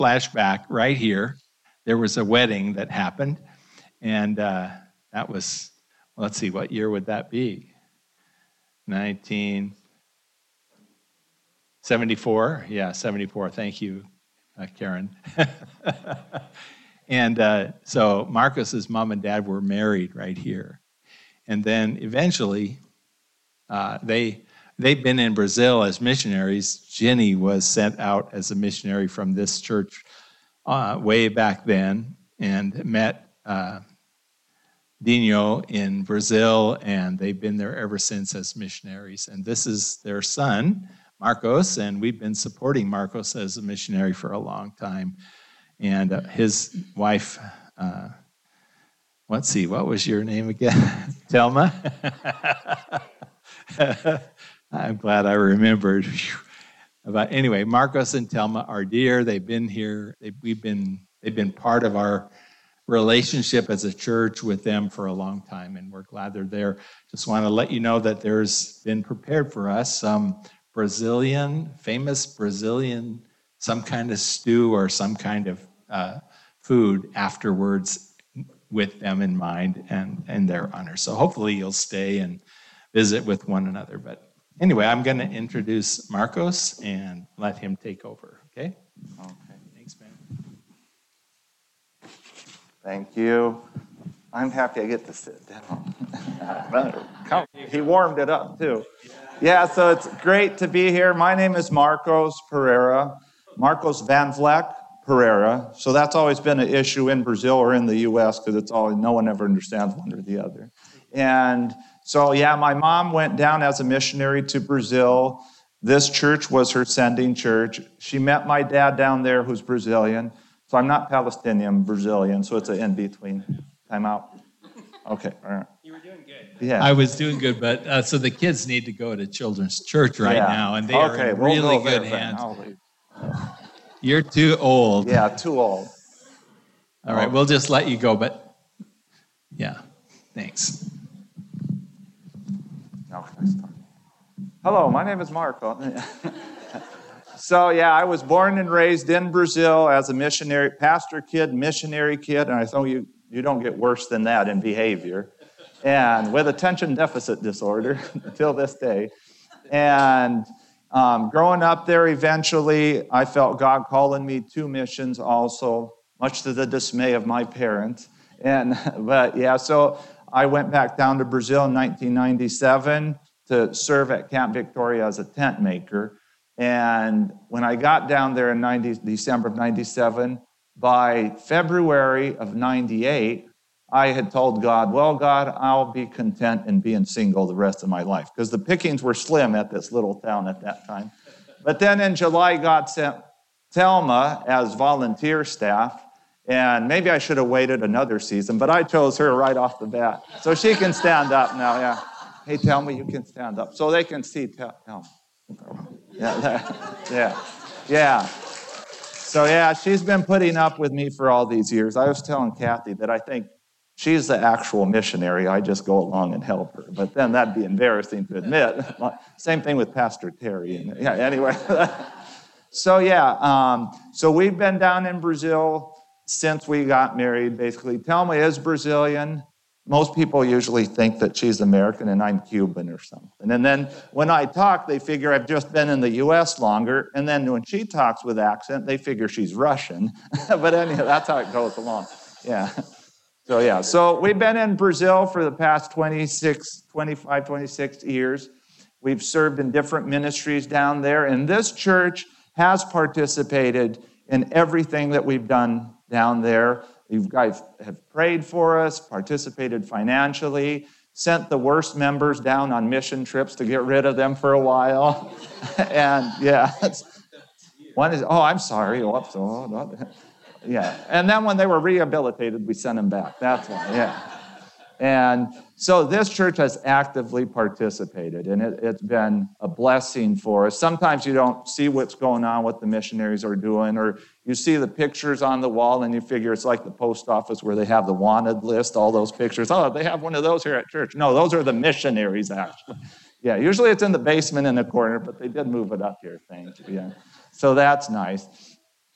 flashback right here. There was a wedding that happened, and that was, let's see, what year would that be? 1974? Yeah, 74. Thank you, Karen. And so Marcos's mom and dad were married right here. And then eventually, they've been in Brazil as missionaries. Jenny was sent out as a missionary from this church way back then and met Dino in Brazil, and they've been there ever since as missionaries. And this is their son, Marcos, and we've been supporting Marcos as a missionary for a long time. And his wife, let's see, what was your name again? Telma? I'm glad I remembered. But anyway, Marcos and Telma are dear. They've been here. They've been part of our relationship as a church with them for a long time, and we're glad they're there. Just want to let you know that there's been prepared for us some famous Brazilian, some kind of stew or some kind of food afterwards with them in mind and in their honor. So hopefully you'll stay and visit with one another. But anyway, I'm going to introduce Marcos and let him take over, okay? Okay. Thanks, man. Thank you. I'm happy I get to sit down. He warmed it up, too. Yeah, so it's great to be here. My name is Marcos Pereira, Marcos Van Vleck Pereira. So that's always been an issue in Brazil or in the U.S. because no one ever understands one or the other. And so, yeah, my mom went down as a missionary to Brazil. This church was her sending church. She met my dad down there who's Brazilian. So I'm not Palestinian, I'm Brazilian, so it's an in-between. Time out. Okay, all right. You were doing good. Yeah. I was doing good, but so the kids need to go to children's church right now, and they are in really good hands. You're too old. Yeah, too old. All right, we'll just let you go, but yeah, thanks. Hello, my name is Marco. So, yeah, I was born and raised in Brazil as a missionary, pastor kid, missionary kid, and I thought you don't get worse than that in behavior, and with attention deficit disorder until this day. And growing up there, eventually, I felt God calling me to missions also, much to the dismay of my parents. But yeah, so I went back down to Brazil in 1997 to serve at Camp Victoria as a tent maker. And when I got down there in December of 97, by February of 98, I had told God, well, God, I'll be content in being single the rest of my life, because the pickings were slim at this little town at that time. But then in July, God sent Telma as volunteer staff, and maybe I should have waited another season, but I chose her right off the bat. So she can stand up now, yeah. Hey, Telma, you can stand up. So they can see Telma. Yeah. So, yeah, she's been putting up with me for all these years. I was telling Kathy that I think she's the actual missionary. I just go along and help her. But then that'd be embarrassing to admit. Same thing with Pastor Terry. Yeah, anyway. So we've been down in Brazil since we got married, basically. Telma is Brazilian. Most people usually think that she's American and I'm Cuban or something. And then when I talk, they figure I've just been in the U.S. longer. And then when she talks with accent, they figure she's Russian. But anyway, that's how it goes along. Yeah. So we've been in Brazil for the past 26 years. We've served in different ministries down there. And this church has participated in everything that we've done down there. You guys have prayed for us, participated financially, sent the worst members down on mission trips to get rid of them for a while. And yeah, one is, I'm sorry. Yeah. And then when they were rehabilitated, we sent them back. That's why, yeah. And so this church has actively participated, and it's been a blessing for us. Sometimes you don't see what's going on, what the missionaries are doing, or you see the pictures on the wall, and you figure it's like the post office where they have the wanted list, all those pictures. Oh, they have one of those here at church. No, those are the missionaries, actually. Yeah, usually it's in the basement in the corner, but they did move it up here, thank you. Yeah. So that's nice.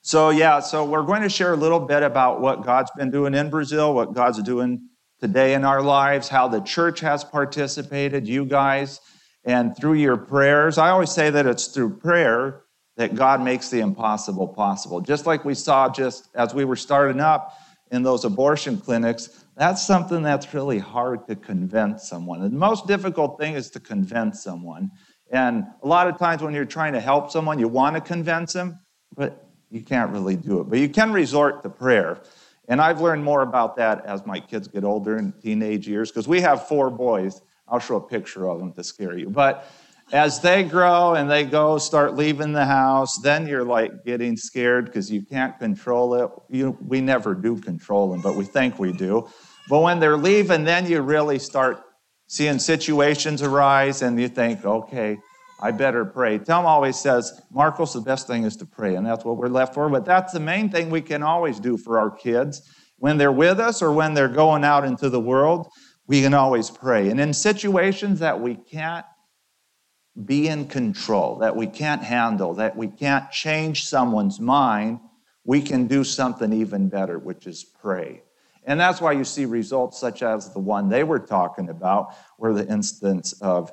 So we're going to share a little bit about what God's been doing in Brazil, what God's doing today in our lives, how the church has participated, you guys, and through your prayers. I always say that it's through prayer that God makes the impossible possible. Just like we saw just as we were starting up in those abortion clinics, that's something that's really hard to convince someone. And the most difficult thing is to convince someone. And a lot of times when you're trying to help someone, you want to convince them, but you can't really do it. But you can resort to prayer. And I've learned more about that as my kids get older in teenage years, because we have 4 boys. I'll show a picture of them to scare you. But as they grow and they start leaving the house, then you're like getting scared because you can't control it. We never do control them, but we think we do. But when they're leaving, then you really start seeing situations arise and you think, okay, I better pray. Tom always says, Marcos, the best thing is to pray, and that's what we're left for. But that's the main thing we can always do for our kids. When they're with us or when they're going out into the world, we can always pray. And in situations that we can't be in control, that we can't handle, that we can't change someone's mind, we can do something even better, which is pray. And that's why you see results such as the one they were talking about, where the incident of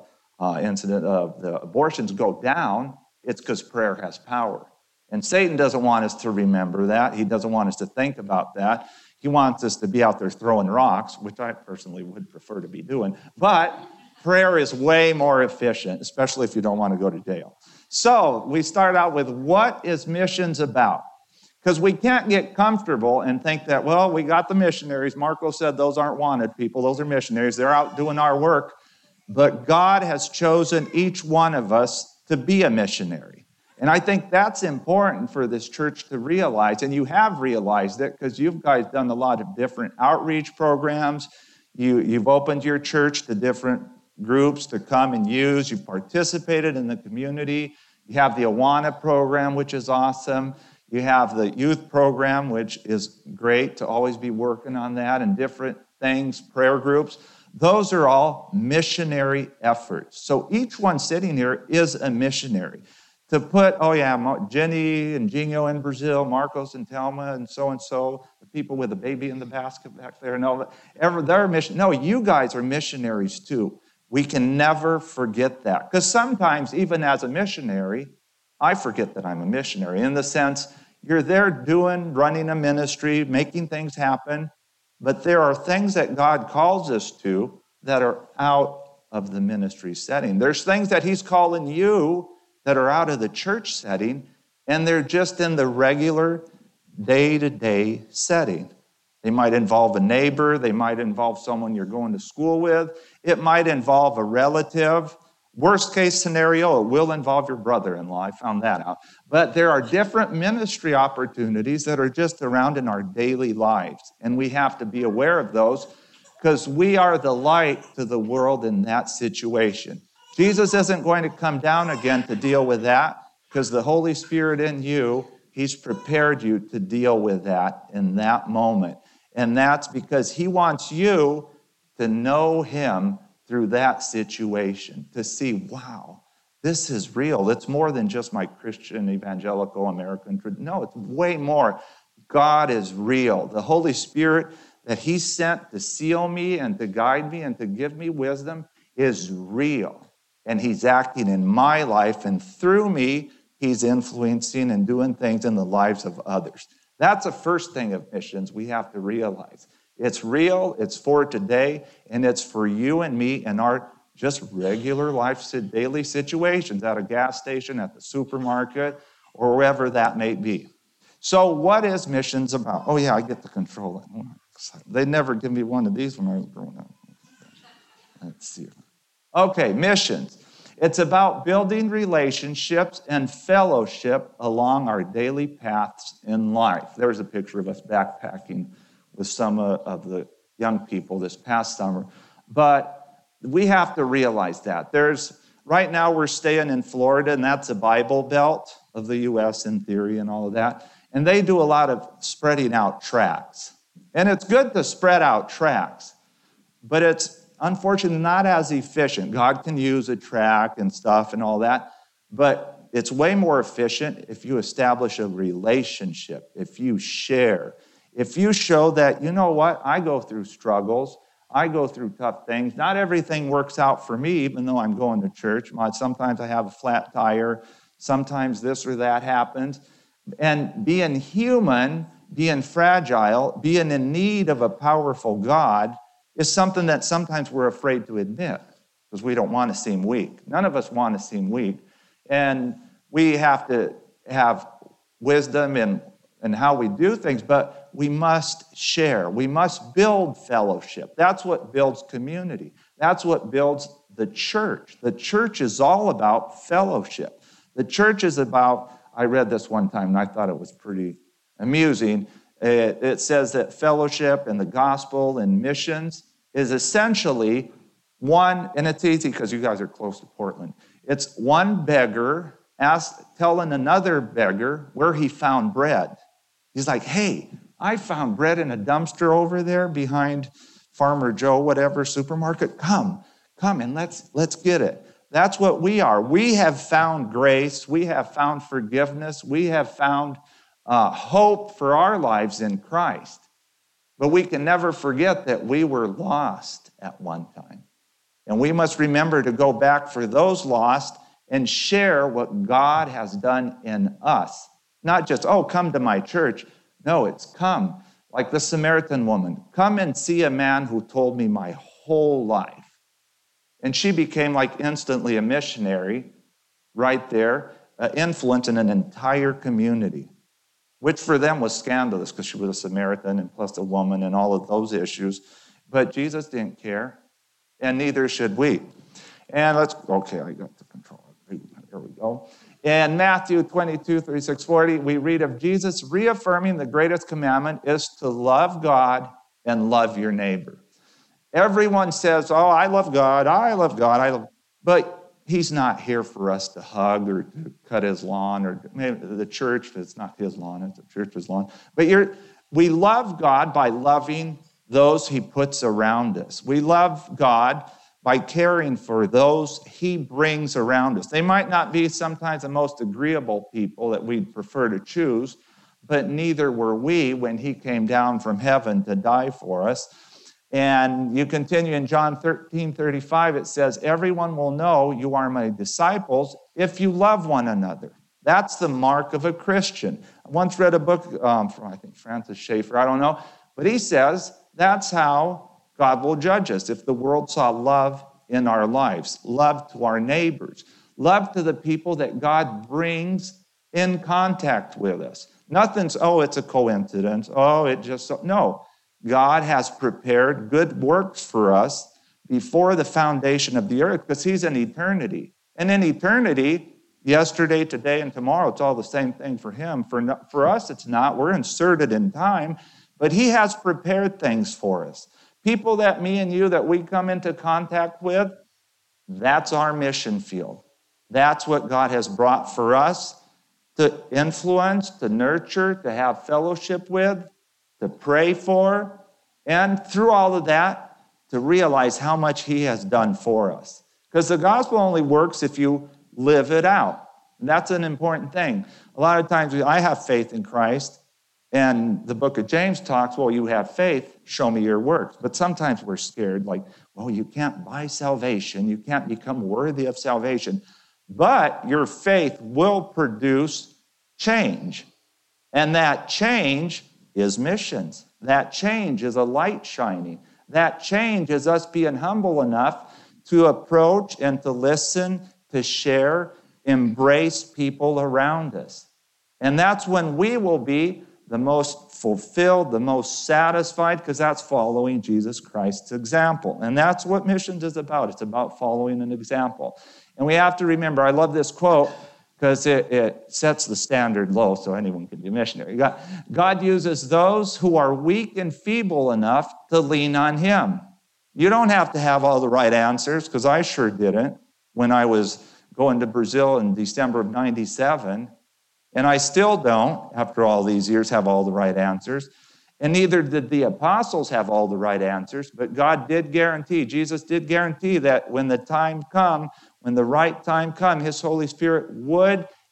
the abortions go down. It's because prayer has power. And Satan doesn't want us to remember that. He doesn't want us to think about that. He wants us to be out there throwing rocks, which I personally would prefer to be doing. But prayer is way more efficient, especially if you don't want to go to jail. So we start out with, what is missions about? Because we can't get comfortable and think that, well, we got the missionaries. Marco said those aren't wanted people. Those are missionaries. They're out doing our work. But God has chosen each one of us to be a missionary. And I think that's important for this church to realize. And you have realized it because you guys done a lot of different outreach programs. You've opened your church to different groups to come and use. You've participated in the community. You have the Awana program, which is awesome. You have the youth program, which is great to always be working on that, and different things, prayer groups. Those are all missionary efforts. So each one sitting here is a missionary. To put, Jenny and Gino in Brazil, Marcos and Telma and so, the people with the baby in the basket back there, they're mission. No, you guys are missionaries too. We can never forget that. Because sometimes, even as a missionary, I forget that I'm a missionary, in the sense you're there running a ministry, making things happen, but there are things that God calls us to that are out of the ministry setting. There's things that He's calling you that are out of the church setting, and they're just in the regular day-to-day setting. They might involve a neighbor. They might involve someone you're going to school with. It might involve a relative. Worst case scenario, it will involve your brother-in-law. I found that out. But there are different ministry opportunities that are just around in our daily lives, and we have to be aware of those because we are the light to the world in that situation. Jesus isn't going to come down again to deal with that because the Holy Spirit in you, He's prepared you to deal with that in that moment. And that's because He wants you to know Him through that situation, to see, wow, this is real. It's more than just my Christian, evangelical, American. No, it's way more. God is real. The Holy Spirit that He sent to seal me and to guide me and to give me wisdom is real. And He's acting in my life, and through me, He's influencing and doing things in the lives of others. That's the first thing of missions we have to realize. It's real, it's for today, and it's for you and me in our just regular life, daily situations, at a gas station, at the supermarket, or wherever that may be. So what is missions about? Oh yeah, I get to control it. They never give me one of these when I was growing up. Let's see. Okay, missions. It's about building relationships and fellowship along our daily paths in life. There's a picture of us backpacking with some of the young people this past summer. But we have to realize that. Right now we're staying in Florida, and that's a Bible Belt of the U.S. in theory and all of that. And they do a lot of spreading out tracts. And it's good to spread out tracts, but it's unfortunately not as efficient. God can use a tract and stuff and all that, but it's way more efficient if you establish a relationship, if you share, if you show that, you know what, I go through struggles, I go through tough things. Not everything works out for me, even though I'm going to church. Sometimes I have a flat tire. Sometimes this or that happens. And being human, being fragile, being in need of a powerful God is something that sometimes we're afraid to admit because we don't want to seem weak. None of us want to seem weak. And we have to have wisdom in how we do things, but we must share. We must build fellowship. That's what builds community. That's what builds the church. The church is all about fellowship. The church is about, I read this one time and I thought it was pretty amusing. It says that fellowship and the gospel and missions is essentially one, and it's easy because you guys are close to Portland. It's one beggar telling another beggar where he found bread. He's like, hey, I found bread in a dumpster over there behind Farmer Joe, whatever, supermarket. Come and let's get it. That's what we are. We have found grace. We have found forgiveness. We have found hope for our lives in Christ. But we can never forget that we were lost at one time. And we must remember to go back for those lost and share what God has done in us. Not just, oh, come to my church. No, it's come. Like the Samaritan woman. Come and see a man who told me my whole life. And she became like instantly a missionary right there, influence in an entire community, which for them was scandalous because she was a Samaritan and plus a woman and all of those issues. But Jesus didn't care, and neither should we. And I got the control. Here we go. In Matthew 22, 36, 40, we read of Jesus reaffirming the greatest commandment is to love God and love your neighbor. Everyone says, oh, I love God, but he's not here for us to hug or to cut his lawn, or maybe the church, it's not his lawn, it's the church's lawn. But we love God by loving those he puts around us. We love God by caring for those he brings around us. They might not be sometimes the most agreeable people that we'd prefer to choose, but neither were we when he came down from heaven to die for us. And you continue in John 13:35, it says, everyone will know you are my disciples if you love one another. That's the mark of a Christian. I once read a book from, I think, Francis Schaeffer, I don't know, but he says that's how God will judge us if the world saw love in our lives, love to our neighbors, love to the people that God brings in contact with us. Nothing's, it's a coincidence. No. God has prepared good works for us before the foundation of the earth because he's in eternity. And in eternity, yesterday, today, and tomorrow, it's all the same thing for him. For us, it's not. We're inserted in time, but he has prepared things for us. People that me and you, that we come into contact with, that's our mission field. That's what God has brought for us to influence, to nurture, to have fellowship with, to pray for, and through all of that, to realize how much he has done for us. Because the gospel only works if you live it out. And that's an important thing. A lot of times I have faith in Christ, and the book of James talks, well, you have faith, show me your works. But sometimes we're scared, like, well, you can't buy salvation. You can't become worthy of salvation. But your faith will produce change. And that change is missions. That change is a light shining. That change is us being humble enough to approach and to listen, to share, embrace people around us. And that's when we will be the most fulfilled, the most satisfied, because that's following Jesus Christ's example. And that's what missions is about. It's about following an example. And we have to remember, I love this quote, because it sets the standard low so anyone can be a missionary. God uses those who are weak and feeble enough to lean on him. You don't have to have all the right answers, because I sure didn't when I was going to Brazil in December of 97. And I still don't, after all these years, have all the right answers. And neither did the apostles have all the right answers, but God did guarantee, Jesus did guarantee that when the right time come, his Holy Spirit would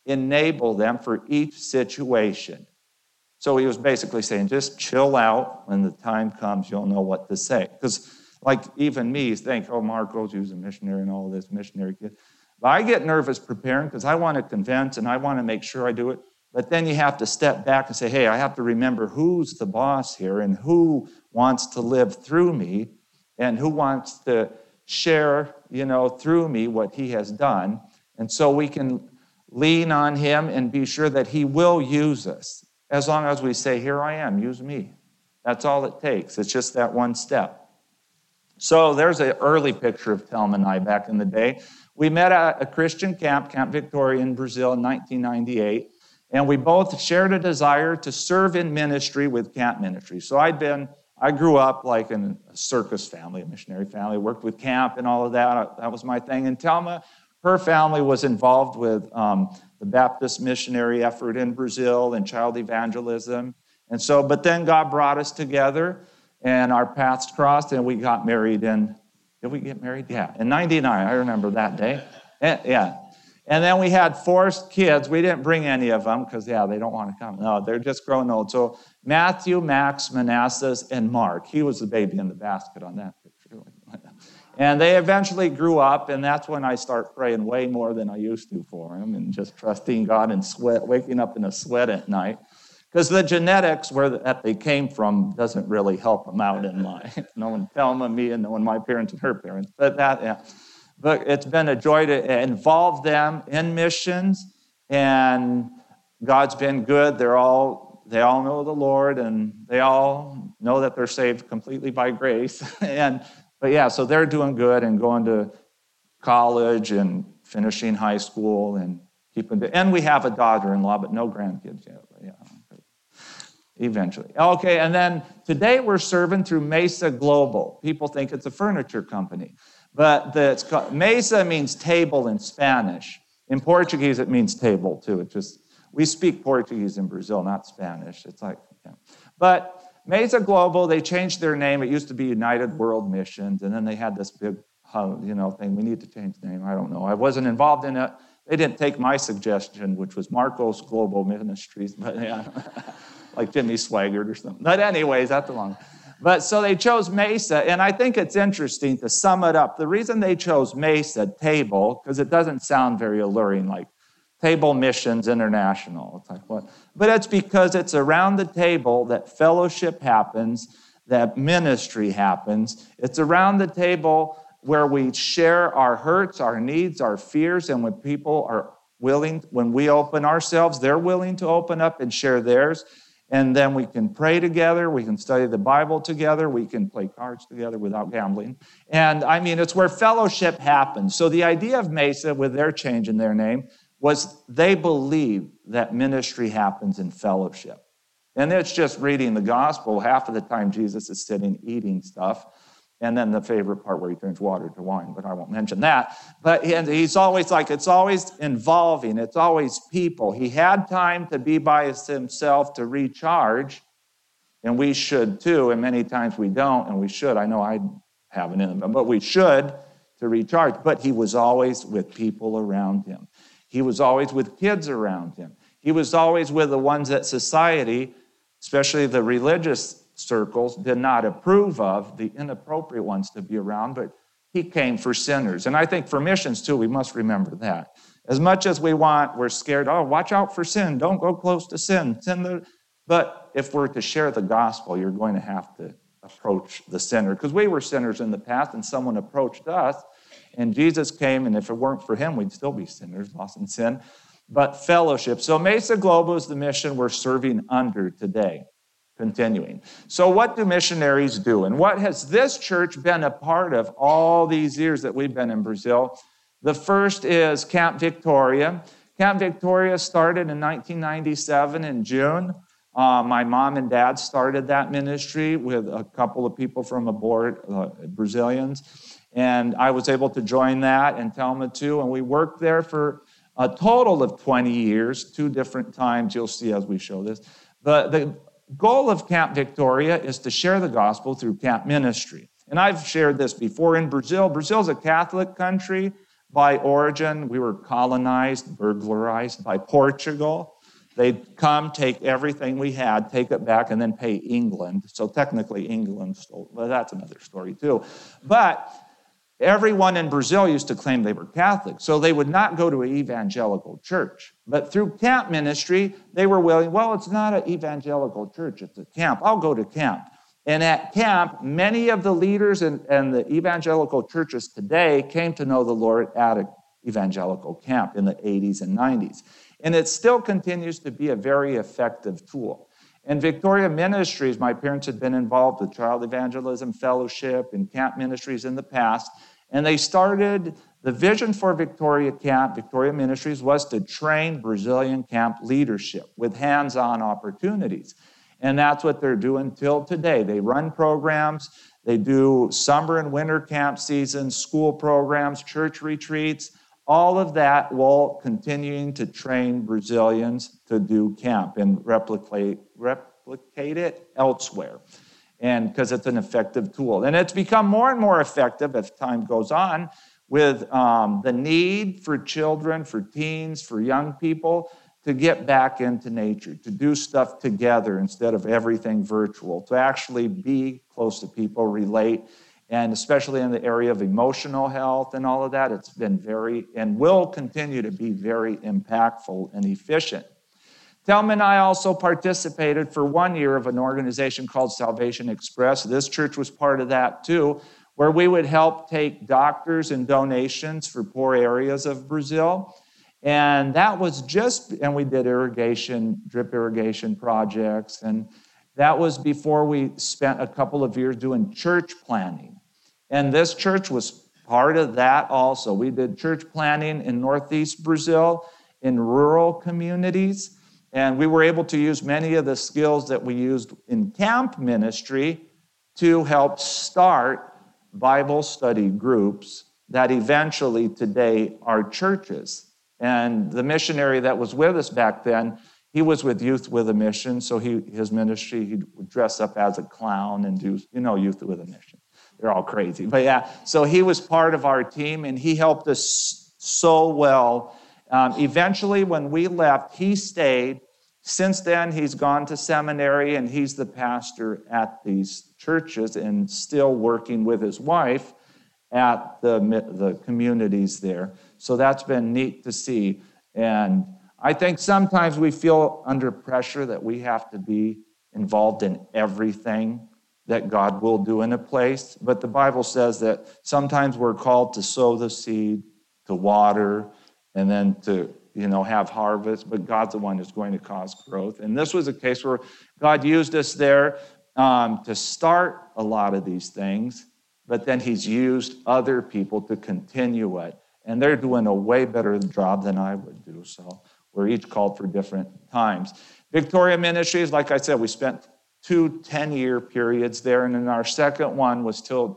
enable them for each situation. So he was basically saying, just chill out. When the time comes, you'll know what to say. Because like even me, you think, oh, Marco's a missionary and all this, missionary kid. But I get nervous preparing because I want to convince and I want to make sure I do it. But then you have to step back and say, hey, I have to remember who's the boss here and who wants to live through me and who wants to share, through me what he has done. And so we can lean on him and be sure that he will use us. As long as we say, here I am, use me. That's all it takes. It's just that one step. So there's an early picture of Thelma and I back in the day. We met at a Christian camp, Camp Victoria in Brazil in 1998. And we both shared a desire to serve in ministry with camp ministry. So I grew up like in a circus family, a missionary family, worked with camp and all of that. That was my thing. And Thelma, her family was involved with the Baptist missionary effort in Brazil and child evangelism. And so, but then God brought us together and our paths crossed and we got married did we get married? Yeah, in 99, I remember that day. Yeah. And then we had 4 kids. We didn't bring any of them because, they don't want to come. No, they're just growing old. So Matthew, Max, Manassas, and Mark. He was the baby in the basket on that picture. And they eventually grew up, and that's when I start praying way more than I used to for them and just trusting God and waking up in a sweat at night. Because the genetics that they came from doesn't really help them out in life. Knowing Thelma, me, and knowing my parents and her parents. But it's been a joy to involve them in missions, and God's been good. They all know the Lord, and they all know that they're saved completely by grace. So they're doing good and going to college and finishing high school and and we have a daughter-in-law, but no grandkids yet. But eventually. Okay, and then today we're serving through Mesa Global. People think it's a furniture company. But Mesa means table in Spanish. In Portuguese, it means table, too. We speak Portuguese in Brazil, not Spanish. It's like, But Mesa Global, they changed their name. It used to be United World Missions, and then they had this big, thing. We need to change the name. I don't know. I wasn't involved in it. They didn't take my suggestion, which was Marcos Global Ministries, but like Jimmy Swaggart or something. But anyways, that's the long. But so they chose Mesa, and I think it's interesting to sum it up. The reason they chose Mesa, table, because it doesn't sound very alluring, like Table Missions International. It's like what? But it's because it's around the table that fellowship happens, that ministry happens. It's around the table where we share our hurts, our needs, our fears, and when people are willing, when we open ourselves, they're willing to open up and share theirs. And then we can pray together, we can study the Bible together, we can play cards together without gambling. And it's where fellowship happens. So the idea of Mesa, with their change in their name, was they believe that ministry happens in fellowship. And it's just reading the gospel. Half of the time Jesus is sitting eating stuff. And then the favorite part where he turns water to wine, but I won't mention that. But he's always it's always involving. It's always people. He had time to be by himself to recharge, and we should too. And many times we don't, and we should. I know I haven't in them, but we should to recharge. But he was always with people around him. He was always with kids around him. He was always with the ones that society, especially the religious circles, did not approve of, the inappropriate ones to be around, but he came for sinners. And I think for missions too, we must remember that. As much as we're scared, watch out for sin, don't go close to sin. But if we're to share the gospel, you're going to have to approach the sinner, because we were sinners in the past and someone approached us, and Jesus came, and if it weren't for him, we'd still be sinners, lost in sin. But fellowship. So Mesa Global is the mission we're serving under today. Continuing. So what do missionaries do? And what has this church been a part of all these years that we've been in Brazil? The first is Camp Victoria. Camp Victoria started in 1997 in June. My mom and dad started that ministry with a couple of people from aboard, Brazilians. And I was able to join that, and Thelma too. And we worked there for a total of 20 years, 2 different times. You'll see as we show this. But the goal of Camp Victoria is to share the gospel through camp ministry. And I've shared this before in Brazil. Brazil's a Catholic country, by origin. We were colonized, burglarized by Portugal. They'd come, take everything we had, take it back, and then pay England. So technically England stole, well, that's another story too. But everyone in Brazil used to claim they were Catholic, so they would not go to an evangelical church. But through camp ministry, they were willing, well, it's not an evangelical church, it's a camp. I'll go to camp. And at camp, many of the leaders and the evangelical churches today came to know the Lord at an evangelical camp in the 80s and 90s. And it still continues to be a very effective tool. In Victoria Ministries, my parents had been involved with Child Evangelism Fellowship and camp ministries in the past, and they started, the vision for Victoria Ministries was to train Brazilian camp leadership with hands-on opportunities. And that's what they're doing till today. They run programs, they do summer and winter camp seasons, school programs, church retreats, all of that while continuing to train Brazilians to do camp and replicate it elsewhere. And because it's an effective tool. And it's become more and more effective as time goes on with the need for children, for teens, for young people to get back into nature, to do stuff together instead of everything virtual, to actually be close to people, relate. And especially in the area of emotional health and all of that, it's been very, and will continue to be very impactful and efficient. Thelma and I also participated for 1 year of an organization called Salvation Express. This church was part of that too, where we would help take doctors and donations for poor areas of Brazil. And that was and we did drip irrigation projects. And that was before we spent a couple of years doing church planning. And this church was part of that also. We did church planning in Northeast Brazil, in rural communities. And we were able to use many of the skills that we used in camp ministry to help start Bible study groups that eventually today are churches. And the missionary that was with us back then, he was with Youth with a Mission. So his ministry, he would dress up as a clown and do, Youth with a Mission. They're all crazy. But yeah, so he was part of our team, and he helped us so well. Eventually, when we left, he stayed. Since then, he's gone to seminary, and he's the pastor at these churches and still working with his wife at the communities there. So that's been neat to see. And I think sometimes we feel under pressure that we have to be involved in everything that God will do in a place. But the Bible says that sometimes we're called to sow the seed, to water, and then to have harvest, but God's the one who's going to cause growth. And this was a case where God used us there to start a lot of these things, but then he's used other people to continue it. And they're doing a way better job than I would do. So we're each called for different times. Victoria Ministries, like I said, we spent 2 10-year periods there, and then our second one was till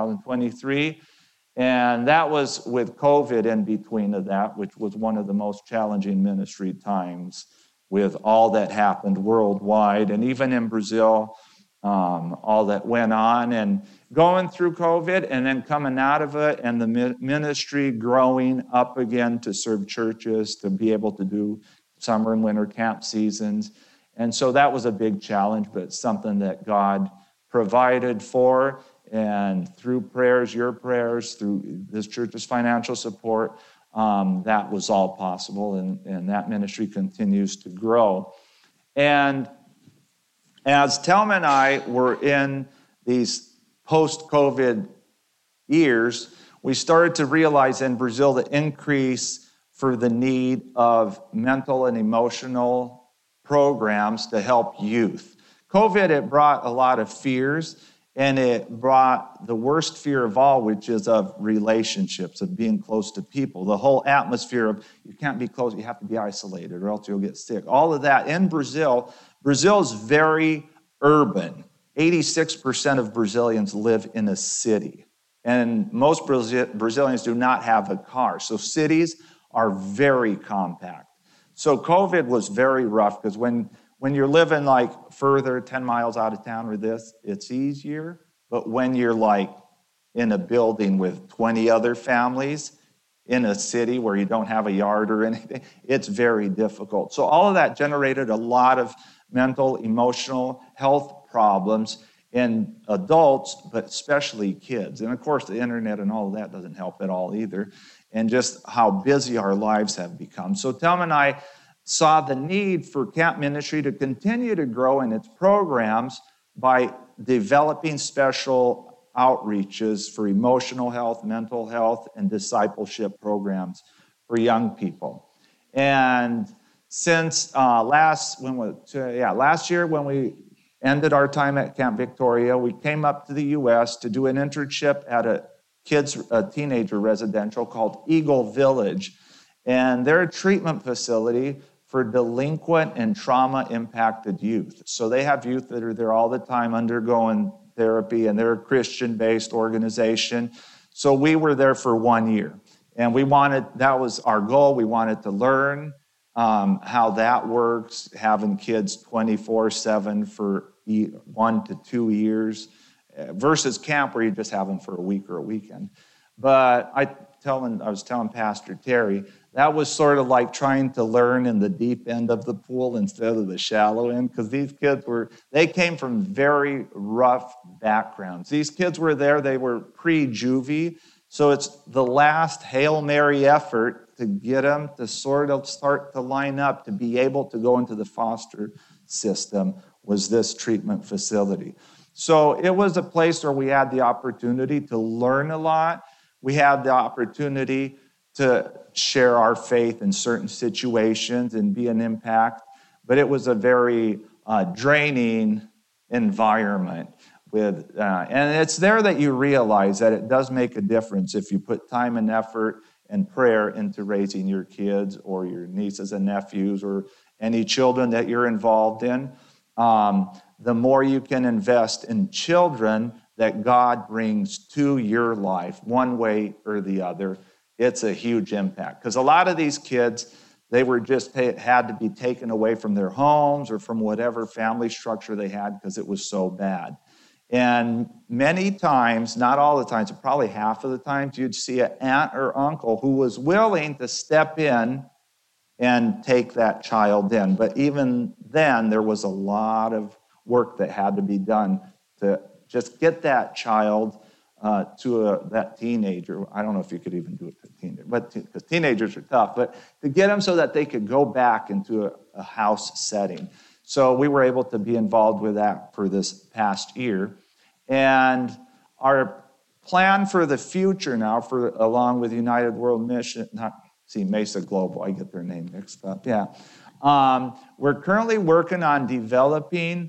2023. And that was with COVID in between of that, which was one of the most challenging ministry times with all that happened worldwide. And even in Brazil, all that went on. And going through COVID and then coming out of it and the ministry growing up again to serve churches, to be able to do summer and winter camp seasons. And so that was a big challenge, but something that God provided for. And through prayers, your prayers, through this church's financial support, that was all possible, and that ministry continues to grow. And as Thelma and I were in these post-COVID years, we started to realize in Brazil the increase for the need of mental and emotional programs to help youth. COVID, it brought a lot of fears. And it brought the worst fear of all, which is of relationships, of being close to people. The whole atmosphere of you can't be close, you have to be isolated or else you'll get sick. All of that in Brazil. Brazil is very urban. 86% of Brazilians live in a city. And most Brazilians do not have a car. So cities are very compact. So COVID was very rough because when you're living like further, 10 miles out of town or this, it's easier. But when you're like in a building with 20 other families, in a city where you don't have a yard or anything. It's very difficult. So all of that generated a lot of mental, emotional health problems in adults, but especially kids. And of course, the internet and all of that doesn't help at all either, and just how busy our lives have become. So Thelma and I saw the need for camp ministry to continue to grow in its programs by developing special outreaches for emotional health, mental health, and discipleship programs for young people. And since last year when we ended our time at Camp Victoria, we came up to the U.S. to do an internship at a teenager residential called Eagle Village. And they're a treatment facility for delinquent and trauma-impacted youth. So they have youth that are there all the time undergoing therapy, and they're a Christian-based organization. So we were there for 1 year. And that was our goal. We wanted to learn how that works, having kids 24/7 for 1 to 2 years versus camp where you just have them for a week or a weekend. But I was telling Pastor Terry, that was sort of like trying to learn in the deep end of the pool instead of the shallow end, because these kids they came from very rough backgrounds. These kids were there, they were pre-juvie, so it's the last Hail Mary effort to get them to sort of start to line up to be able to go into the foster system was this treatment facility. So it was a place where we had the opportunity to learn a lot. We had the opportunity to share our faith in certain situations and be an impact, but it was a very draining environment. And it's there that you realize that it does make a difference if you put time and effort and prayer into raising your kids or your nieces and nephews or any children that you're involved in. The more you can invest in children that God brings to your life, one way or the other, it's a huge impact. Because a lot of these kids, they were had to be taken away from their homes or from whatever family structure they had because it was so bad. And many times, not all the times, but probably half of the times, you'd see an aunt or uncle who was willing to step in and take that child in. But even then, there was a lot of work that had to be done to just get that child to that teenager. I don't know if you could even do it to a teenager, but because teenagers are tough, but to get them so that they could go back into a house setting. So we were able to be involved with that for this past year. And our plan for the future now, along with United World Mission, Mesa Global, I get their name mixed up, yeah. We're currently working on developing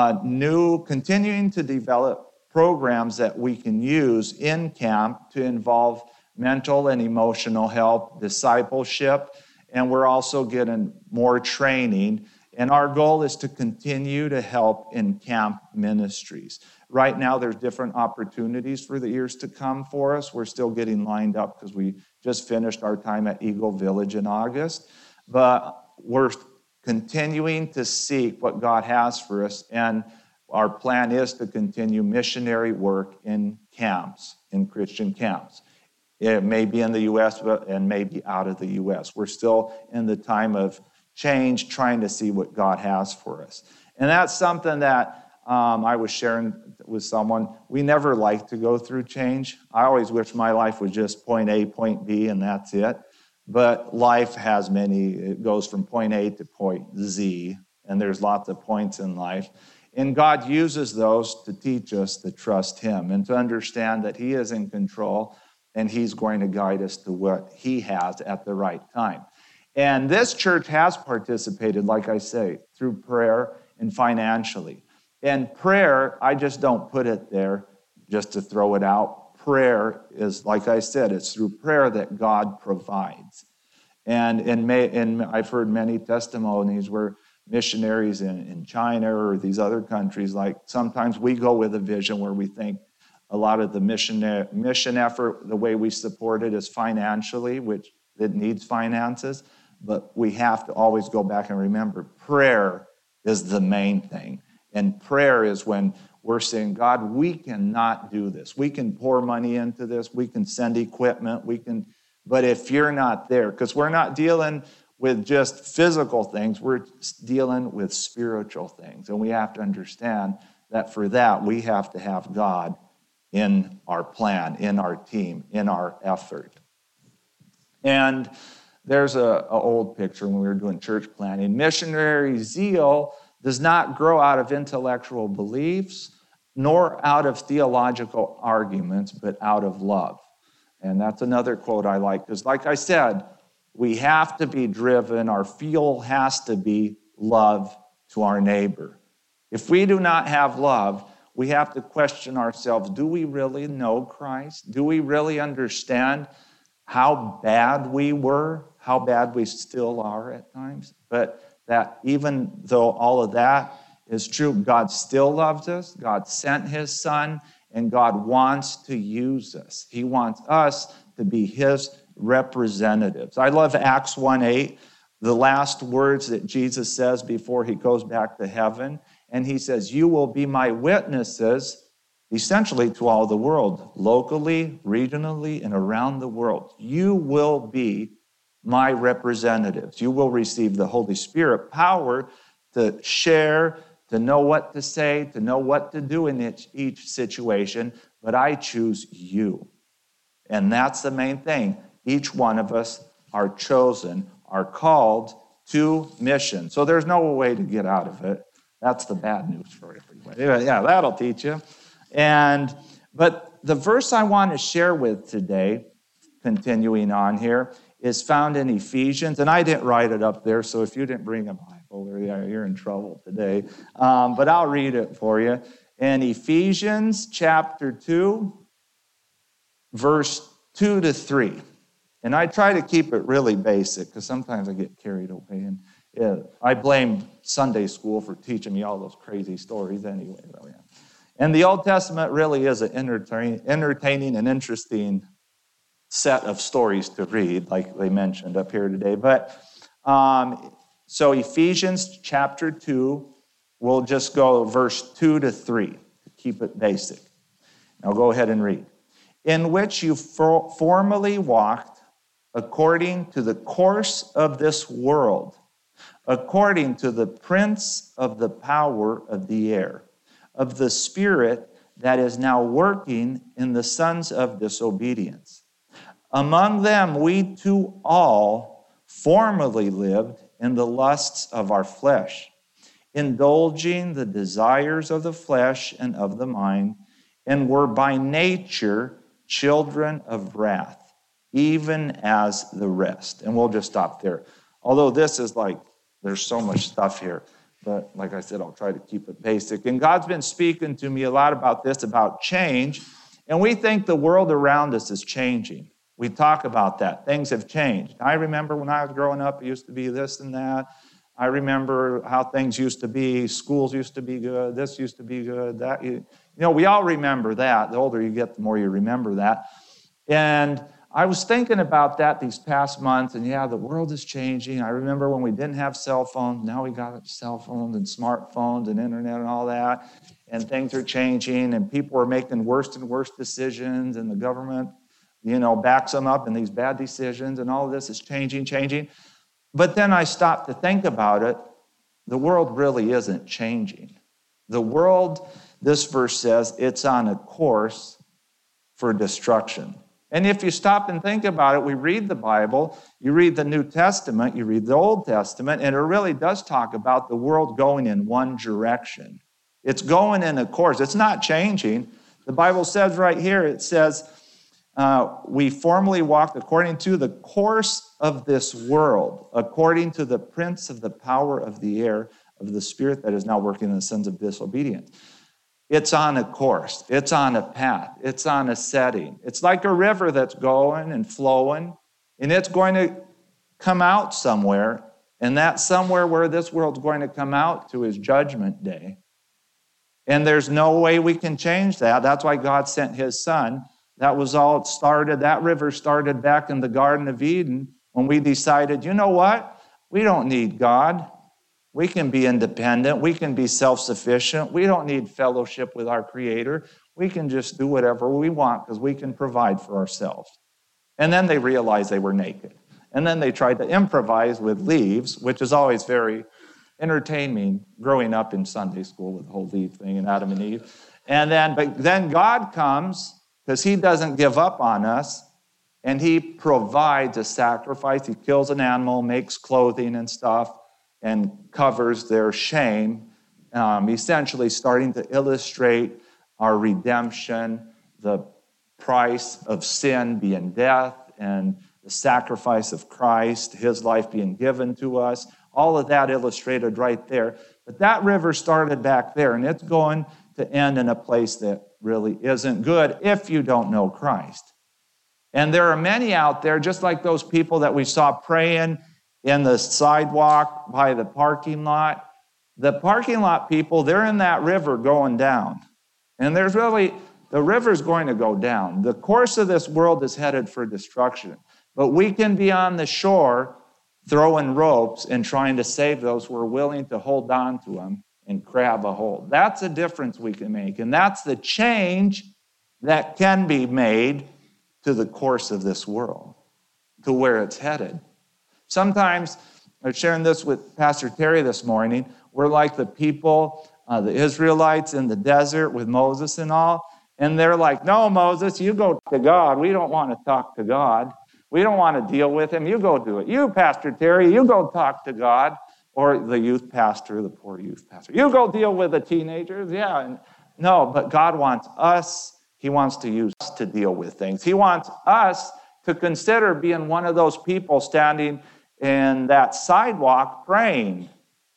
continuing to develop programs that we can use in camp to involve mental and emotional health, discipleship, and we're also getting more training. And our goal is to continue to help in camp ministries. Right now, there's different opportunities for the years to come for us. We're still getting lined up because we just finished our time at Eagle Village in August. But we're continuing to seek what God has for us. And our plan is to continue missionary work in camps, in Christian camps. It may be in the U.S. and maybe out of the U.S. We're still in the time of change, trying to see what God has for us. And that's something that I was sharing with someone. We never like to go through change. I always wish my life was just point A, point B, and that's it. But life has it goes from point A to point Z, and there's lots of points in life. And God uses those to teach us to trust Him and to understand that He is in control and He's going to guide us to what He has at the right time. And this church has participated, like I say, through prayer and financially. And prayer, I just don't put it there just to throw it out. Prayer is, like I said, it's through prayer that God provides. And I've heard many testimonies where missionaries in China or these other countries, like sometimes we go with a vision where we think a lot of the mission effort, the way we support it is financially, which it needs finances, but we have to always go back and remember prayer is the main thing. And prayer is when we're saying, God, we cannot do this. We can pour money into this. We can send equipment. We can But if you're not there, because we're not dealing with just physical things, we're dealing with spiritual things. And we have to understand that for that, we have to have God in our plan, in our team, in our effort. And there's an old picture when we were doing church planning. Missionary zeal does not grow out of intellectual beliefs, nor out of theological arguments, but out of love. And that's another quote I like, because like I said, we have to be driven, our fuel has to be love to our neighbor. If we do not have love, we have to question ourselves, do we really know Christ? Do we really understand how bad we were, how bad we still are at times? But that even though all of that is true, God still loves us, God sent his son, and God wants to use us. He wants us to be his representatives. I love Acts 1:8, the last words that Jesus says before he goes back to heaven. And he says, you will be my witnesses, essentially to all the world, locally, regionally, and around the world. You will be my representatives. You will receive the Holy Spirit power to share, to know what to say, to know what to do in each situation, but I choose you. And that's the main thing. Each one of us are chosen, are called to mission. So there's no way to get out of it. That's the bad news for everybody. Yeah, that'll teach you. But the verse I want to share with today, continuing on here, is found in Ephesians. And I didn't write it up there, so if you didn't bring a Bible, you're in trouble today. But I'll read it for you. In Ephesians chapter 2, verse 2 to 3. And I try to keep it really basic, because sometimes I get carried away. And I blame Sunday school for teaching me all those crazy stories anyway. Though, yeah. And the Old Testament really is an entertaining and interesting set of stories to read, like they mentioned up here today. But so Ephesians chapter 2, we'll just go verse 2 to 3 to keep it basic. Now go ahead and read. In which you formerly walked according to the course of this world, according to the prince of the power of the air, of the spirit that is now working in the sons of disobedience. Among them we too all formerly lived in the lusts of our flesh, indulging the desires of the flesh and of the mind, and were by nature children of wrath, even as the rest. And we'll just stop there. Although this is like, there's so much stuff here. But like I said, I'll try to keep it basic. And God's been speaking to me a lot about this, about change. And we think the world around us is changing. We talk about that. Things have changed. I remember when I was growing up, it used to be this and that. I remember how things used to be. Schools used to be good. This used to be good. That, we all remember that. The older you get, the more you remember that. And I was thinking about that these past months, and the world is changing. I remember when we didn't have cell phones. Now we got cell phones and smartphones and internet and all that, and things are changing, and people are making worse and worse decisions, and the government, backs them up in these bad decisions, and all of this is changing. But then I stopped to think about it. The world really isn't changing. The world, this verse says, it's on a course for destruction. And if you stop and think about it, we read the Bible, you read the New Testament, you read the Old Testament, and it really does talk about the world going in one direction. It's going in a course. It's not changing. The Bible says right here, it says, we formerly walked according to the course of this world, according to the prince of the power of the air, of the spirit that is now working in the sons of disobedience. It's on a course. It's on a path. It's on a setting. It's like a river that's going and flowing, and it's going to come out somewhere, and that somewhere where this world's going to come out to is Judgment Day. And there's no way we can change that. That's why God sent his son. That was all it started. That river started back in the Garden of Eden when we decided, you know what? We don't need God. We can be independent. We can be self-sufficient. We don't need fellowship with our Creator. We can just do whatever we want because we can provide for ourselves. And then they realized they were naked. And then they tried to improvise with leaves, which is always very entertaining growing up in Sunday school with the whole leaf thing and Adam and Eve. But then God comes, because he doesn't give up on us, and he provides a sacrifice. He kills an animal, makes clothing and stuff, and covers their shame, essentially starting to illustrate our redemption, the price of sin being death, and the sacrifice of Christ, his life being given to us. All of that illustrated right there. But that river started back there, and it's going to end in a place that really isn't good if you don't know Christ. And there are many out there, just like those people that we saw praying in the sidewalk by the parking lot. The parking lot people, they're in that river going down. And the river's going to go down. The course of this world is headed for destruction. But we can be on the shore throwing ropes and trying to save those who are willing to hold on to them and grab a hold. That's a difference we can make. And that's the change that can be made to the course of this world, to where it's headed. Sometimes, I was sharing this with Pastor Terry this morning, we're like the people, the Israelites in the desert with Moses and all, and they're like, no, Moses, you go to God. We don't want to talk to God. We don't want to deal with him. You go do it. You, Pastor Terry, you go talk to God. Or the youth pastor, the poor youth pastor. You go deal with the teenagers. Yeah. No, but God wants us. He wants to use us to deal with things. He wants us to consider being one of those people standing in that sidewalk praying.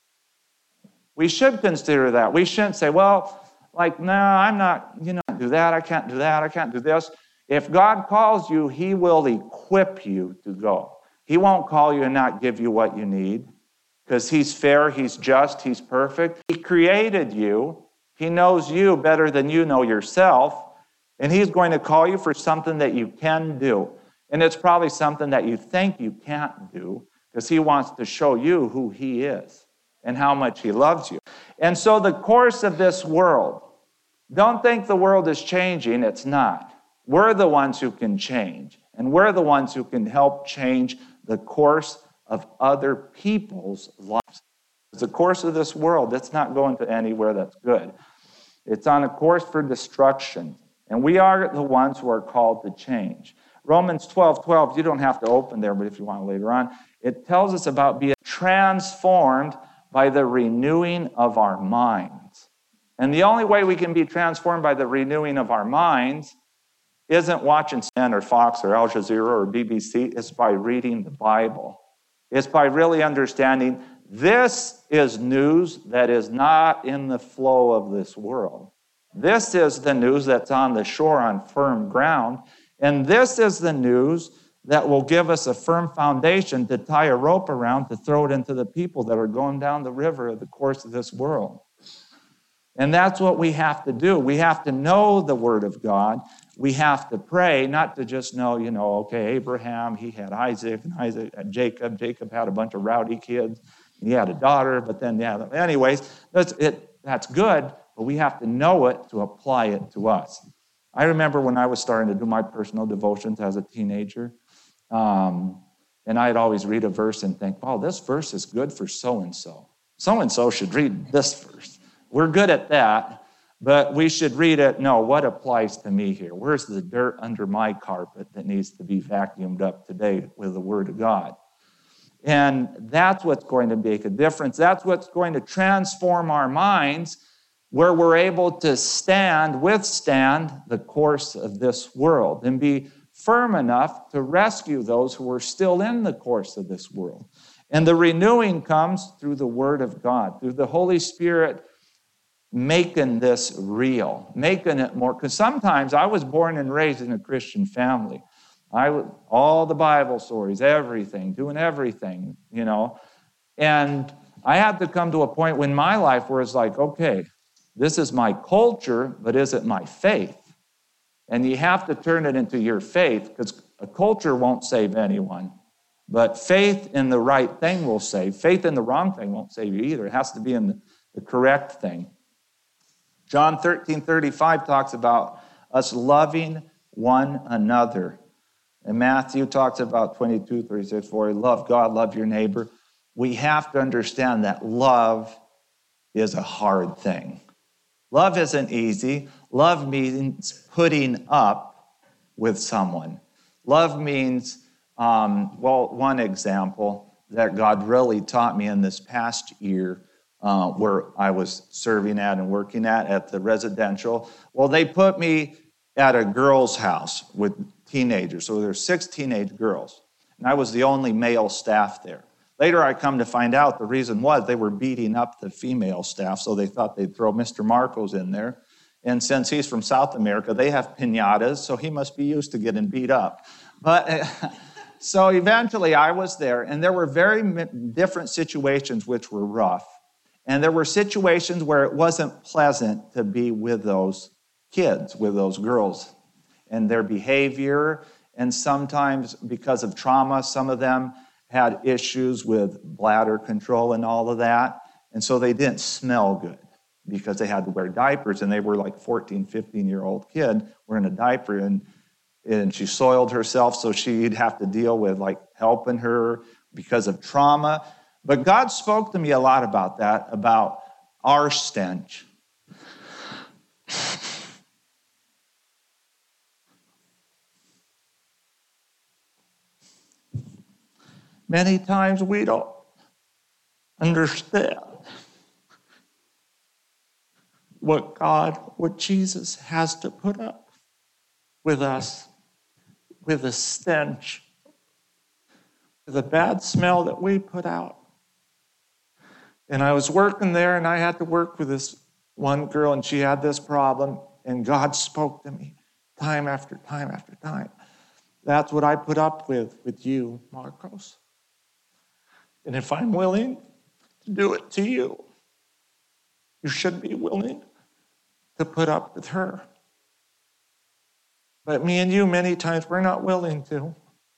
We should consider that. We shouldn't say, well, like, no, I'm not, do that. I can't do that. I can't do this. If God calls you, he will equip you to go. He won't call you and not give you what you need, because he's fair, he's just, he's perfect. He created you. He knows you better than you know yourself. And he's going to call you for something that you can do. And it's probably something that you think you can't do, because he wants to show you who he is and how much he loves you. And so the course of this world, don't think the world is changing. It's not. We're the ones who can change. And we're the ones who can help change the course of other people's lives. The course of this world, it's not going to anywhere that's good. It's on a course for destruction. And we are the ones who are called to change. Romans 12:12, you don't have to open there, but if you want later on, it tells us about being transformed by the renewing of our minds. And the only way we can be transformed by the renewing of our minds isn't watching CNN or Fox or Al Jazeera or BBC. It's by reading the Bible. It's by really understanding this is news that is not in the flow of this world. This is the news that's on the shore on firm ground. And this is the news that will give us a firm foundation to tie a rope around to throw it into the people that are going down the river of the course of this world. And that's what we have to do. We have to know the Word of God. We have to pray, not to just know, okay, Abraham, he had Isaac, and Isaac had Jacob. Jacob had a bunch of rowdy kids. He had a daughter, but then, anyways, that's good, but we have to know it to apply it to us. I remember when I was starting to do my personal devotions as a teenager, and I'd always read a verse and think, wow, this verse is good for so-and-so. So-and-so should read this verse. We're good at that, but we should read it. No, what applies to me here? Where's the dirt under my carpet that needs to be vacuumed up today with the Word of God? And that's what's going to make a difference. That's what's going to transform our minds, where we're able to withstand the course of this world and be firm enough to rescue those who are still in the course of this world. And the renewing comes through the Word of God, through the Holy Spirit making this real, making it more. Because sometimes I was born and raised in a Christian family. All the Bible stories, everything, doing everything, And I had to come to a point in my life where it's like, okay, this is my culture, but is it my faith? And you have to turn it into your faith, because a culture won't save anyone. But faith in the right thing will save. Faith in the wrong thing won't save you either. It has to be in the correct thing. John 13:35 talks about us loving one another. And Matthew talks about 22:36, for love God, love your neighbor. We have to understand that love is a hard thing. Love isn't easy. Love means putting up with someone. Love means, one example that God really taught me in this past year where I was serving at and working at the residential. Well, they put me at a girl's house with teenagers. So there's 6 teenage girls, and I was the only male staff there. Later, I come to find out the reason was they were beating up the female staff, so they thought they'd throw Mr. Marcos in there. And since he's from South America, they have piñatas, so he must be used to getting beat up. But so eventually I was there, and there were very different situations which were rough. And there were situations where it wasn't pleasant to be with those kids, with those girls, and their behavior. And sometimes because of trauma, some of them had issues with bladder control and all of that. And so they didn't smell good because they had to wear diapers, and they were like 14, 15-year-old kid wearing a diaper, and she soiled herself, so she'd have to deal with like helping her because of trauma. But God spoke to me a lot about that, about our stench. Many times we don't understand what Jesus has to put up with us, with the stench, with the bad smell that we put out. And I was working there, and I had to work with this one girl, and she had this problem, and God spoke to me time after time after time. That's what I put up with you, Marcos. And if I'm willing to do it to you, you should be willing to put up with her. But me and you, many times, we're not willing to.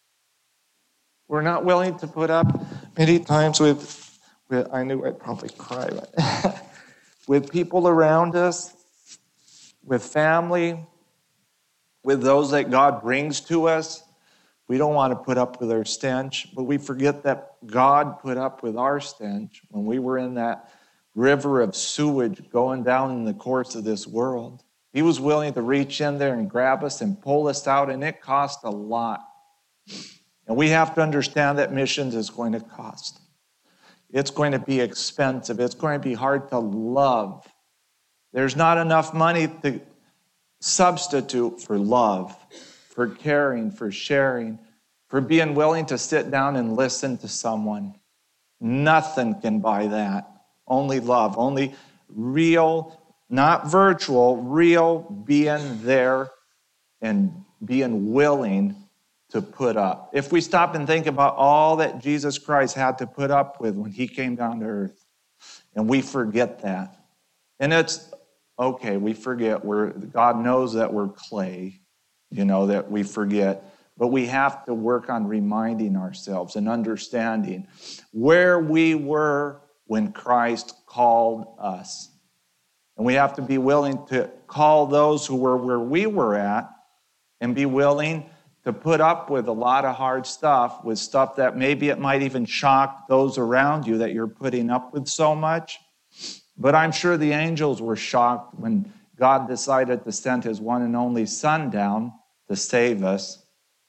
We're not willing to put up many times with I knew I'd probably cry, but with people around us, with family, with those that God brings to us. We don't want to put up with their stench, but we forget that God put up with our stench when we were in that river of sewage going down in the course of this world. He was willing to reach in there and grab us and pull us out, and it cost a lot. And we have to understand that missions is going to cost. It's going to be expensive. It's going to be hard to love. There's not enough money to substitute for love, for caring, for sharing, for being willing to sit down and listen to someone. Nothing can buy that. Only love, only real, not virtual, real being there and being willing to put up. If we stop and think about all that Jesus Christ had to put up with when he came down to earth, and we forget that. And it's okay, we forget. God knows that we're clay, that we forget. But we have to work on reminding ourselves and understanding where we were when Christ called us. And we have to be willing to call those who were where we were at and be willing to put up with a lot of hard stuff, with stuff that maybe it might even shock those around you that you're putting up with so much. But I'm sure the angels were shocked when God decided to send his one and only Son down to save us.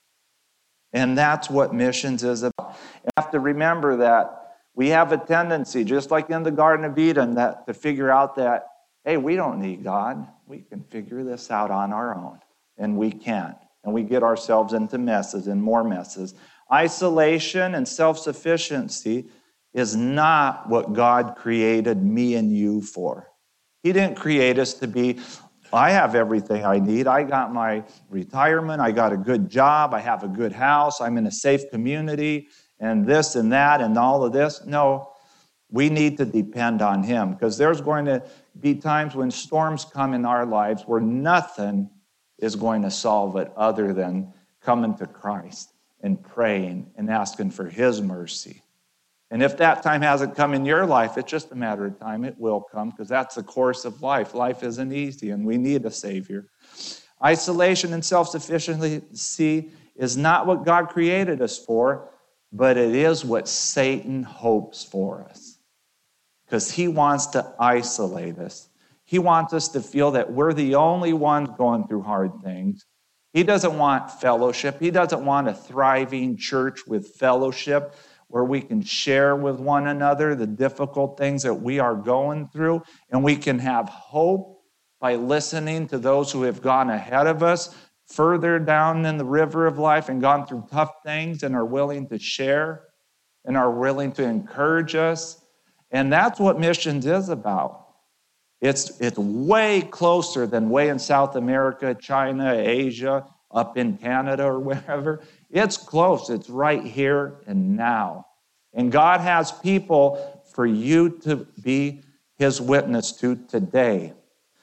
And that's what missions is about. You have to remember that we have a tendency, just like in the Garden of Eden, that to figure out that, hey, we don't need God. We can figure this out on our own. And we can't. And we get ourselves into messes and more messes. Isolation and self-sufficiency is not what God created me and you for. He didn't create us to be, I have everything I need. I got my retirement. I got a good job. I have a good house. I'm in a safe community and this and that and all of this. No, we need to depend on him because there's going to be times when storms come in our lives where nothing is going to solve it other than coming to Christ and praying and asking for his mercy. And if that time hasn't come in your life, it's just a matter of time. It will come because that's the course of life. Life isn't easy and we need a Savior. Isolation and self-sufficiency is not what God created us for, but it is what Satan hopes for us. Because he wants to isolate us. He wants us to feel that we're the only ones going through hard things. He doesn't want fellowship. He doesn't want a thriving church with fellowship where we can share with one another the difficult things that we are going through, and we can have hope by listening to those who have gone ahead of us further down in the river of life and gone through tough things and are willing to share and are willing to encourage us. And that's what missions is about. It's way closer than way in South America, China, Asia, up in Canada or wherever. It's close. It's right here and now. And God has people for you to be his witness to today.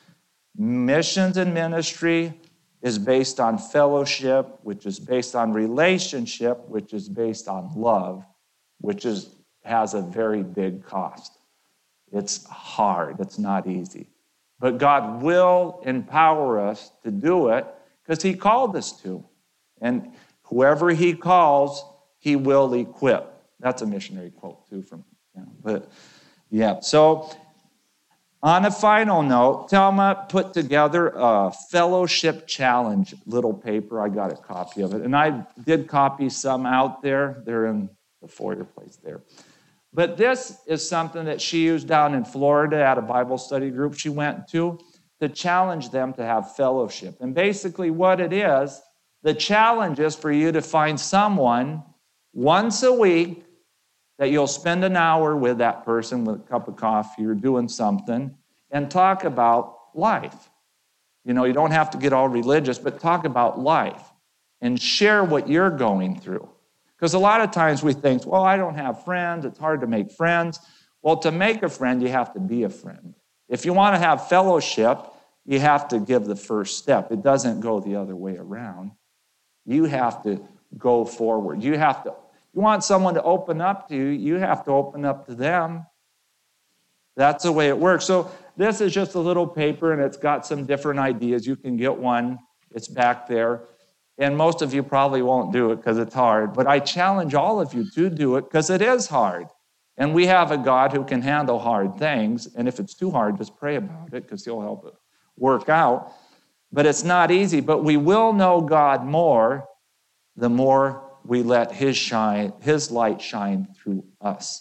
Missions and ministry is based on fellowship, which is based on relationship, which is based on love, which has a very big cost. It's hard. It's not easy. But God will empower us to do it because he called us to. And whoever he calls, he will equip. That's a missionary quote, too, from him. But, yeah. So, on a final note, Thelma put together a fellowship challenge little paper. I got a copy of it. And I did copy some out there. They're in the foyer place there. But this is something that she used down in Florida at a Bible study group she went to challenge them to have fellowship. And basically what it is, the challenge is for you to find someone once a week that you'll spend an hour with that person with a cup of coffee or doing something and talk about life. You know, you don't have to get all religious, but talk about life and share what you're going through. Because a lot of times we think, well, I don't have friends. It's hard to make friends. Well, to make a friend, you have to be a friend. If you want to have fellowship, you have to give the first step. It doesn't go the other way around. You have to go forward. You want someone to open up to you, you have to open up to them. That's the way it works. So this is just a little paper, and it's got some different ideas. You can get one. It's back there. And most of you probably won't do it because it's hard. But I challenge all of you to do it because it is hard. And we have a God who can handle hard things. And if it's too hard, just pray about it because he'll help it work out. But it's not easy. But we will know God more the more we let his light shine through us.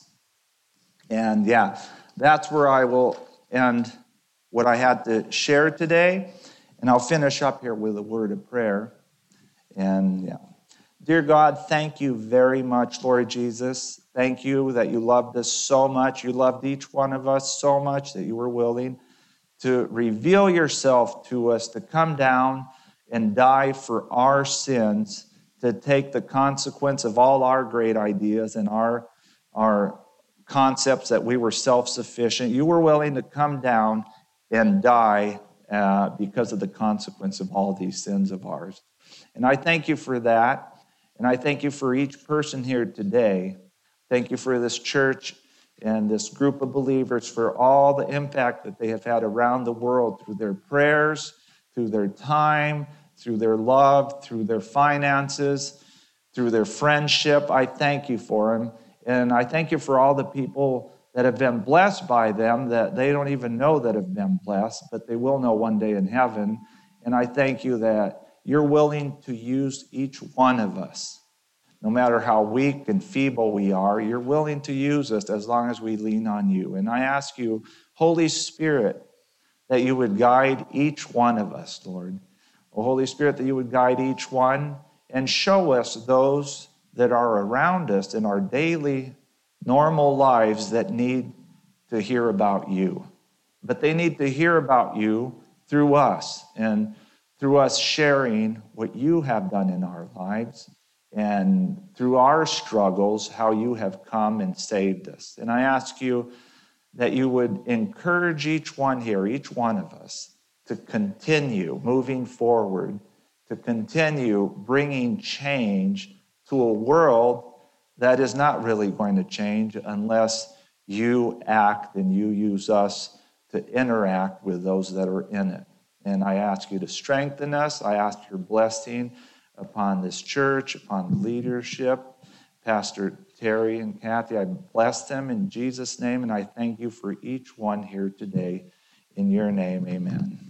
And yeah, that's where I will end what I had to share today. And I'll finish up here with a word of prayer. And yeah. Dear God, thank you very much, Lord Jesus. Thank you that you loved us so much. You loved each one of us so much that you were willing to reveal yourself to us, to come down and die for our sins, to take the consequence of all our great ideas and our concepts that we were self-sufficient. You were willing to come down and die because of the consequence of all these sins of ours. And I thank you for that. And I thank you for each person here today. Thank you for this church and this group of believers for all the impact that they have had around the world through their prayers, through their time, through their love, through their finances, through their friendship. I thank you for them. And I thank you for all the people that have been blessed by them that they don't even know that have been blessed, but they will know one day in heaven. And I thank you that you're willing to use each one of us. No matter how weak and feeble we are, you're willing to use us as long as we lean on you. And I ask you, Holy Spirit, that you would guide each one of us, Lord. Oh, Holy Spirit, that you would guide each one and show us those that are around us in our daily, normal lives that need to hear about you. But they need to hear about you through us and through us sharing what you have done in our lives and through our struggles, how you have come and saved us. And I ask you that you would encourage each one here, each one of us, to continue moving forward, to continue bringing change to a world that is not really going to change unless you act and you use us to interact with those that are in it. And I ask you to strengthen us. I ask your blessing upon this church, upon the leadership, Pastor Terry and Kathy. I bless them in Jesus' name, and I thank you for each one here today. In your name, amen.